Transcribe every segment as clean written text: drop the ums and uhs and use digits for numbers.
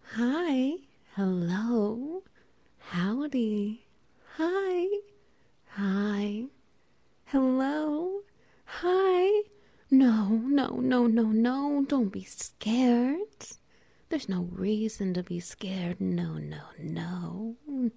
Hi, hello, howdy, hi, hi, hello, hi. No, don't be scared. There's no reason to be scared. No.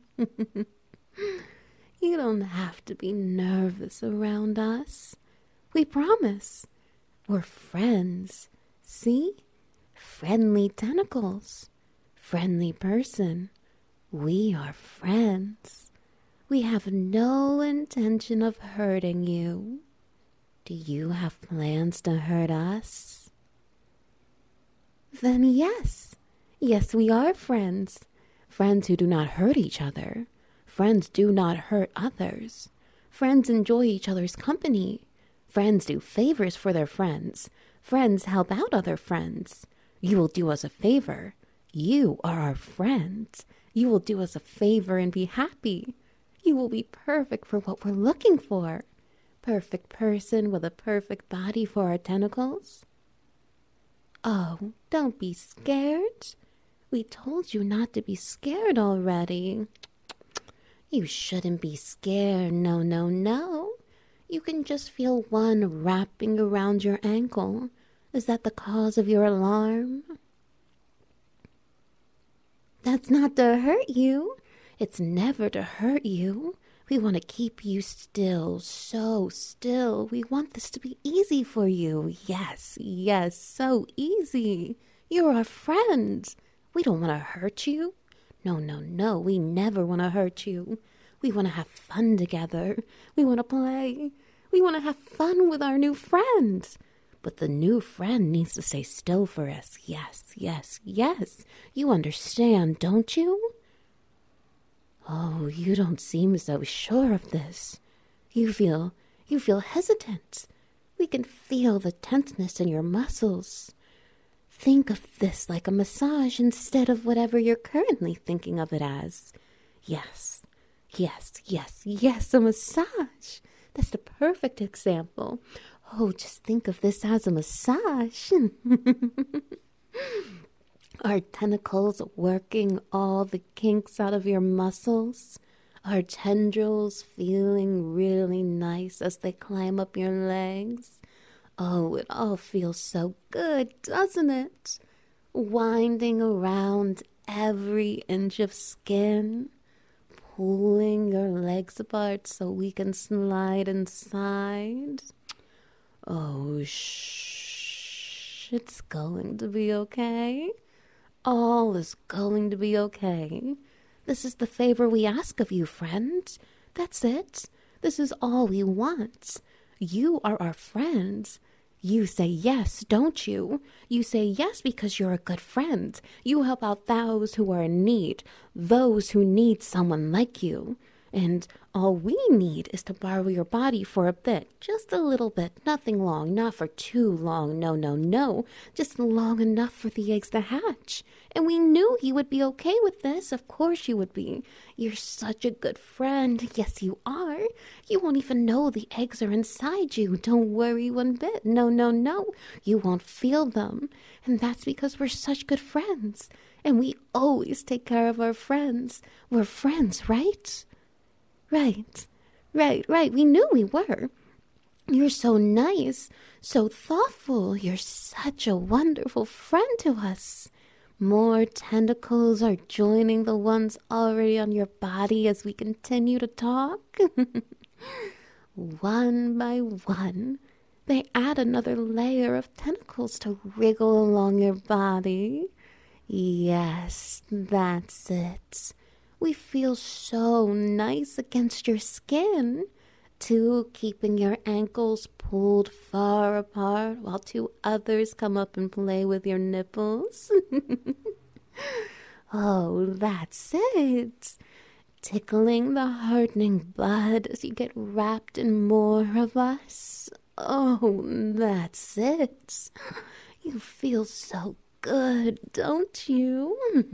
You don't have to be nervous around us. We promise. We're friends. See? Friendly tentacles. Friendly person. We are friends. We have no intention of hurting you. Do you have plans to hurt us? Then yes. Yes, we are friends. Friends who do not hurt each other. Friends do not hurt others. Friends enjoy each other's company. Friends do favors for their friends. Friends help out other friends. You will do us a favor. You are our friend. You will do us a favor and be happy. You will be perfect for what we're looking for. Perfect person with a perfect body for our tentacles. Oh, don't be scared. We told you not to be scared already. You shouldn't be scared. No. You can just feel one wrapping around your ankle. Is that the cause of your alarm? That's not to hurt you. It's never to hurt you. We want to keep you still, so still. We want this to be easy for you. Yes, so easy. You're our friend. We don't want to hurt you. No. We never want to hurt you. We want to have fun together. We want to play. We want to have fun with our new friend. But the new friend needs to stay still for us. Yes. You understand, don't you? Oh, you don't seem so sure of this. You feel hesitant. We can feel the tenseness in your muscles. Think of this like a massage instead of whatever you're currently thinking of it as. Yes, a massage. That's the perfect example. Oh, just think of this as a massage. Our tentacles working all the kinks out of your muscles. Our tendrils feeling really nice as they climb up your legs. Oh, it all feels so good, doesn't it? Winding around every inch of skin, pulling your legs apart so we can slide inside. Oh, shh. It's going to be okay. All is going to be okay. This is the favor we ask of you, friend. That's it. This is all we want. You are our friends. You say yes, don't you? You say yes because you're a good friend. You help out those who are in need, those who need someone like you. And all we need is to borrow your body for a bit, just a little bit, nothing long, not for too long, no, just long enough for the eggs to hatch. And we knew you would be okay with this, of course you would be. You're such a good friend, yes you are. You won't even know the eggs are inside you, don't worry one bit, no, you won't feel them. And that's because we're such good friends. And we always take care of our friends. We're friends, right? Right. We knew we were. You're so nice, so thoughtful. You're such a wonderful friend to us. More tentacles are joining the ones already on your body as we continue to talk. One by one, they add another layer of tentacles to wriggle along your body. Yes, that's it. We feel so nice against your skin. Two keeping your ankles pulled far apart while two others come up and play with your nipples. Oh, that's it. Tickling the hardening bud as you get wrapped in more of us. Oh, that's it. You feel so good, don't you?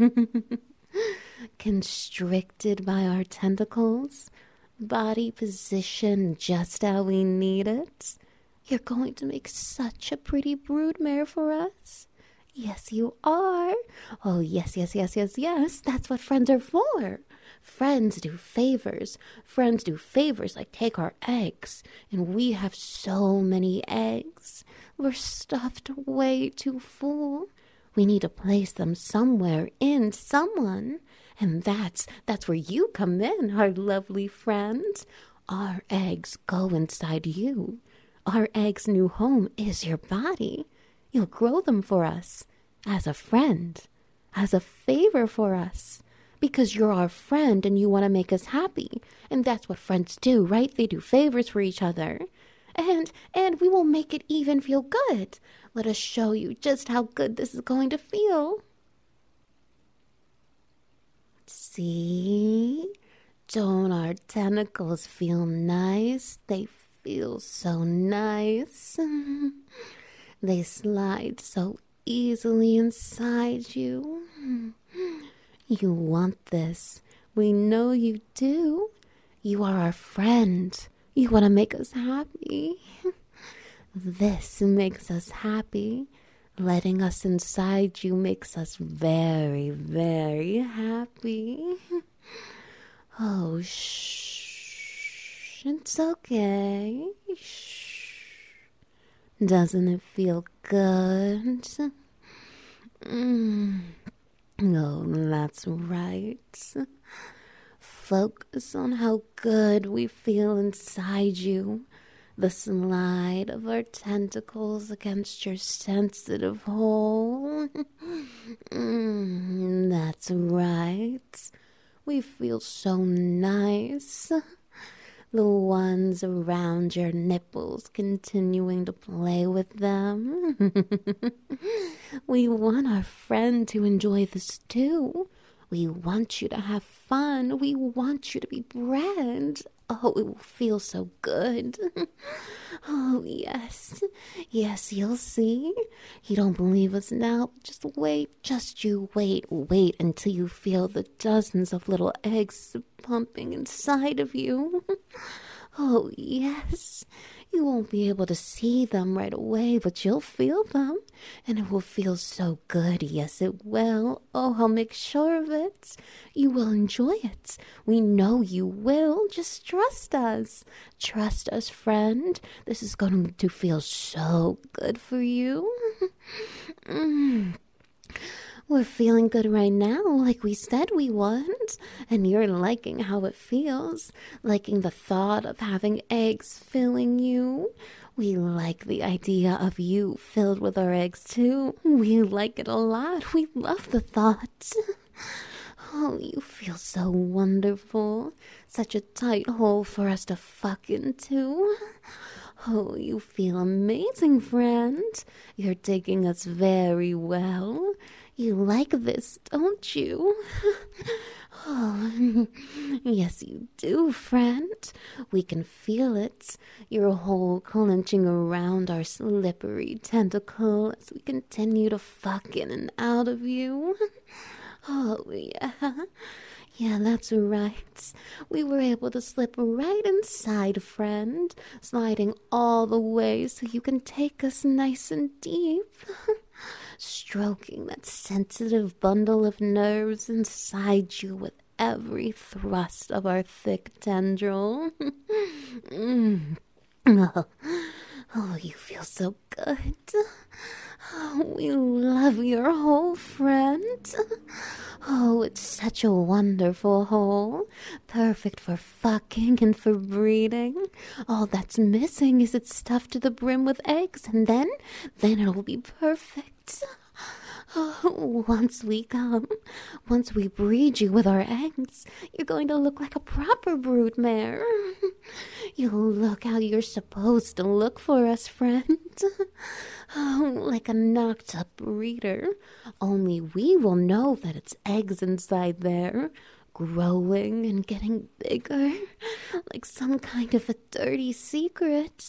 Constricted by our tentacles, body position just how we need it. You're going to make such a pretty broodmare for us. Yes, you are. Oh, yes, yes, yes, yes, yes. That's what friends are for. Friends do favors. Friends do favors like take our eggs. And we have so many eggs. We're stuffed way too full. We need to place them somewhere in someone. And that's where you come in, our lovely friend. Our eggs go inside you. Our egg's new home is your body. You'll grow them for us as a friend, as a favor for us, because you're our friend and you want to make us happy. And that's what friends do, right? They do favors for each other. And we will make it even feel good. Let us show you just how good this is going to feel. See? Don't our tentacles feel nice? They feel so nice. They slide so easily inside you. You want this. We know you do. You are our friend. You want to make us happy. This makes us happy. Letting us inside you makes us very, very happy. Oh, shh. It's okay. Shh. Doesn't it feel good? Oh, that's right. Focus on how good we feel inside you. The slide of our tentacles against your sensitive hole. That's right. We feel so nice. The ones around your nipples continuing to play with them. We want our friend to enjoy this too. We want you to have fun. We want you to be bred. Oh, it will feel so good. Oh, yes. Yes, you'll see. You don't believe us now? Just wait. Just you wait. Wait until you feel the dozens of little eggs pumping inside of you. Oh, yes. You won't be able to see them right away, but you'll feel them. And it will feel so good. Yes, it will. Oh, I'll make sure of it. You will enjoy it. We know you will. Just trust us. Trust us, friend. This is going to feel so good for you. We're feeling good right now, like we said we would. And you're liking how it feels, liking the thought of having eggs filling you. We like the idea of you filled with our eggs too. We like it a lot. We love the thought. Oh, you feel so wonderful. Such a tight hole for us to fuck into. Oh, you feel amazing, friend. You're taking us very well. You like this, don't you? Oh, yes, you do, friend. We can feel it. Your whole clenching around our slippery tentacle as we continue to fuck in and out of you. Oh, yeah. Yeah, that's right. We were able to slip right inside, friend, sliding all the way so you can take us nice and deep. Stroking that sensitive bundle of nerves inside you with every thrust of our thick tendril. Oh, you feel so good. Oh, we love your hole, friend. Oh, it's such a wonderful hole. Perfect for fucking and for breeding. All that's missing is it's stuffed to the brim with eggs, and then it'll be perfect. Oh, once we breed you with our eggs, you're going to look like a proper broodmare. You'll look how you're supposed to look for us, friend. Oh, like a knocked up breeder. Only we will know that it's eggs inside there, growing and getting bigger, like some kind of a dirty secret.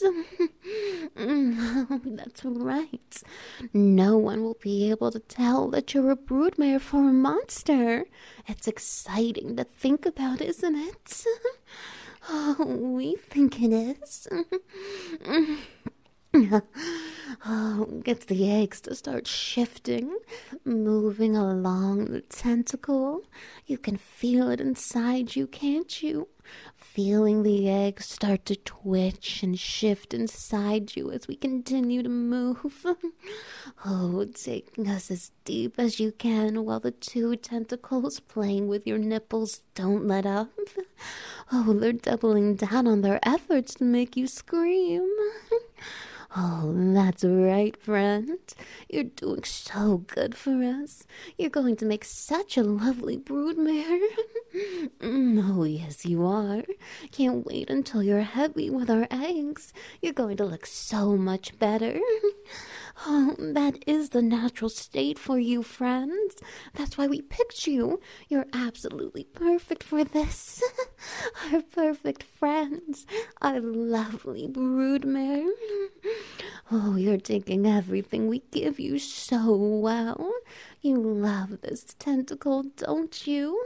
That's right. No one will be able to tell that you're a broodmare for a monster. It's exciting to think about, isn't it? Oh, we think it is. Oh, gets the eggs to start shifting, moving along the tentacle. You can feel it inside you, can't you? Feeling the eggs start to twitch and shift inside you as we continue to move. Oh, taking us as deep as you can while the two tentacles playing with your nipples don't let up. Oh, they're doubling down on their efforts to make you scream. Oh, that's right, friend. You're doing so good for us. You're going to make such a lovely broodmare. Oh, yes, you are. Can't wait until you're heavy with our eggs. You're going to look so much better. Oh, that is the natural state for you, friends. That's why we picked you. You're absolutely perfect for this. Our perfect friends. Our lovely broodmare. Oh, you're taking everything we give you so well. You love this tentacle, don't you?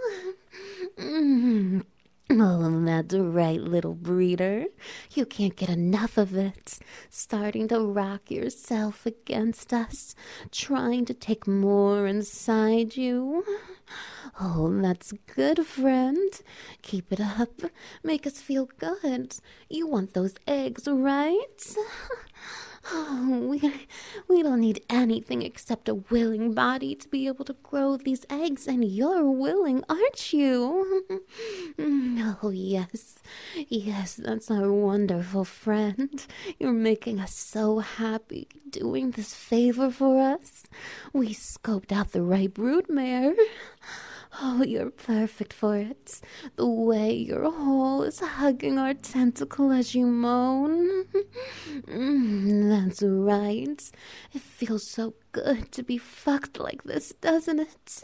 Oh, that's right, little breeder. You can't get enough of it. Starting to rock yourself against us, trying to take more inside you. Oh, that's good, friend. Keep it up. Make us feel good. You want those eggs, right? Oh, we don't need anything except a willing body to be able to grow these eggs, and you're willing, aren't you? Oh, yes. Yes, that's our wonderful friend. You're making us so happy doing this favor for us. We scoped out the right broodmare. Oh, you're perfect for it. The way your hole is hugging our tentacle as you moan. That's right. It feels so good to be fucked like this, doesn't it?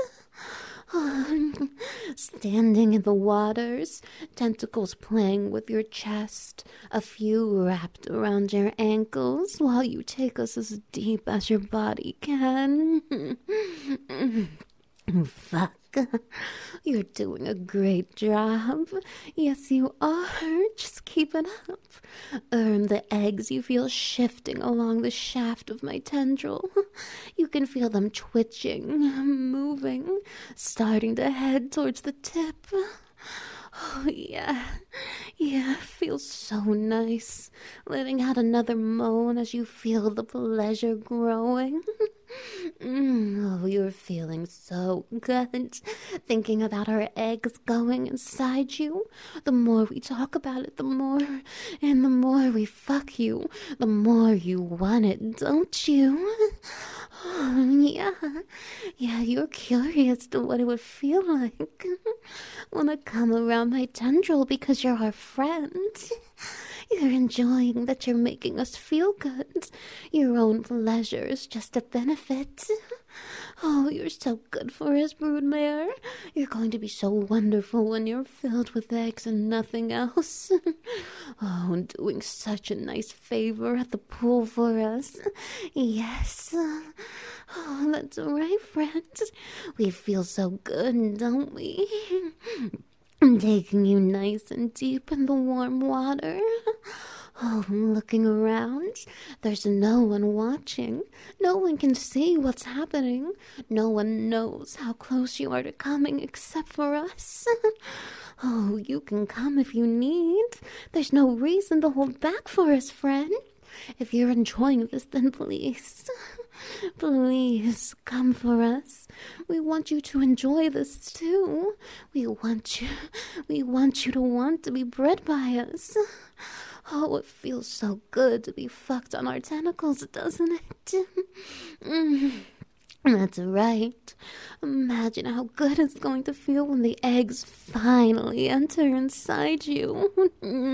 Standing in the waters, tentacles playing with your chest, a few wrapped around your ankles while you take us as deep as your body can. Fuck. You're doing a great job. Yes, you are. Just keep it up. Earn the eggs you feel shifting along the shaft of my tendril. You can feel them twitching, moving, starting to head towards the tip. Oh, yeah. Yeah, feels so nice. Letting out another moan as you feel the pleasure growing. Oh, you're feeling so good. Thinking about our eggs going inside you. The more we talk about it, the more. And the more we fuck you, the more you want it, don't you? Oh, yeah. Yeah, you're curious to what it would feel like. Wanna come around my tendril because you're our friend. You're enjoying that you're making us feel good. Your own pleasure is just a benefit. Oh, you're so good for us, broodmare. You're going to be so wonderful when you're filled with eggs and nothing else. Oh, doing such a nice favor at the pool for us. Yes. Oh, that's right, friends. We feel so good, don't we? I'm taking you nice and deep in the warm water. Oh, looking around. There's no one watching. No one can see what's happening. No one knows how close you are to coming except for us. Oh, you can come if you need. There's no reason to hold back for us, friend. If you're enjoying this, then please, please come for us. We want you to enjoy this too. We want you to want to be bred by us. Oh, it feels so good to be fucked on our tentacles, doesn't it? That's right. Imagine how good it's going to feel when the eggs finally enter inside you.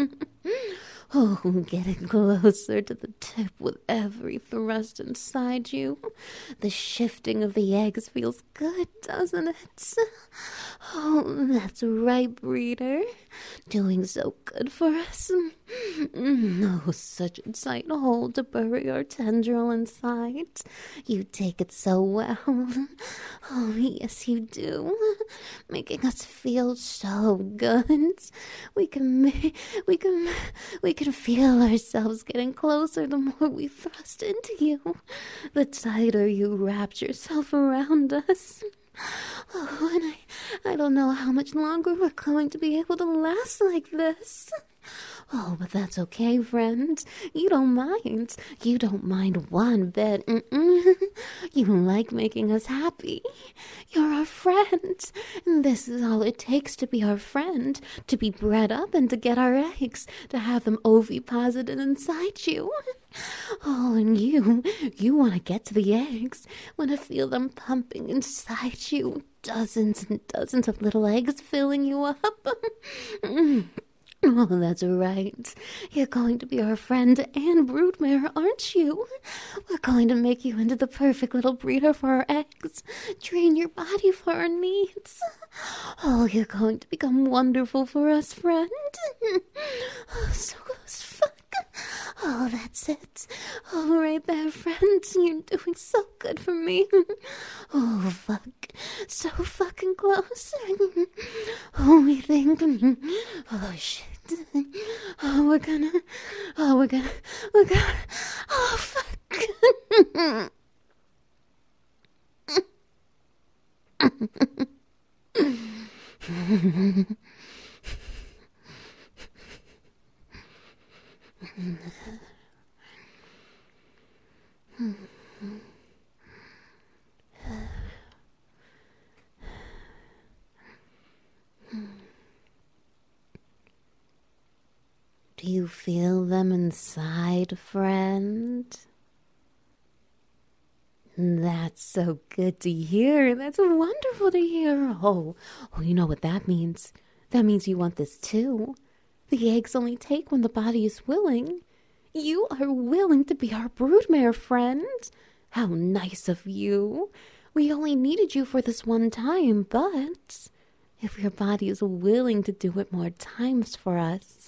Oh, getting closer to the tip with every thrust inside you. The shifting of the eggs feels good, doesn't it? Oh, that's right, breeder. Doing so good for us. Oh, such a tight hole to bury our tendril inside. You take it so well. Oh, yes, you do. Making us feel so good. We can, we can, we can feel ourselves getting closer the more we thrust into you. The tighter you wrapped yourself around us. Oh, and I don't know how much longer we're going to be able to last like this. Oh, but that's okay, friend. You don't mind. You don't mind one bit. You like making us happy. You're our friend. And this is all it takes to be our friend. To be bred up and to get our eggs. To have them oviposited inside you. Oh, and you want to get to the eggs. Want to feel them pumping inside you. Dozens and dozens of little eggs filling you up. Oh, that's right. You're going to be our friend and broodmare, aren't you? We're going to make you into the perfect little breeder for our eggs. Train your body for our needs. Oh, you're going to become wonderful for us, friend. Oh, so fuck. Oh, that's it. Oh, right there, friend. You're doing so good for me. Oh, fuck. So fucking close. Oh, we think. Oh, shit. We're gonna. Oh, fuck. Do you feel them inside, friend? That's so good to hear. That's wonderful to hear. Oh, you know what that means? That means you want this too. The eggs only take when the body is willing. You are willing to be our broodmare, friend. How nice of you. We only needed you for this one time, but if your body is willing to do it more times for us,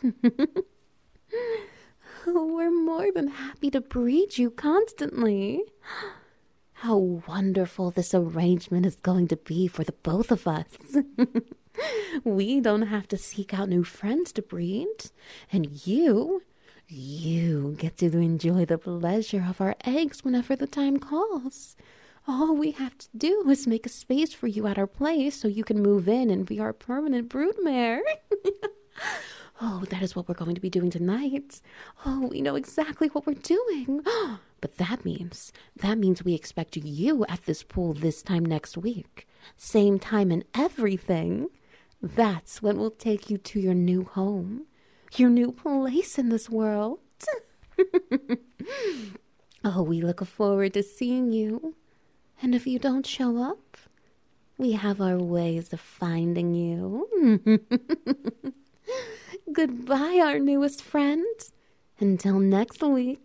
we're more than happy to breed you constantly. How wonderful this arrangement is going to be for the both of us. We don't have to seek out new friends to breed. And you get to enjoy the pleasure of our eggs whenever the time calls. All we have to do is make a space for you at our place so you can move in and be our permanent broodmare. Oh, that is what we're going to be doing tonight. Oh, we know exactly what we're doing. But that means we expect you at this pool this time next week. Same time and everything. That's when we'll take you to your new home. Your new place in this world. Oh, we look forward to seeing you. And if you don't show up, we have our ways of finding you. Goodbye, our newest friend. Until next week.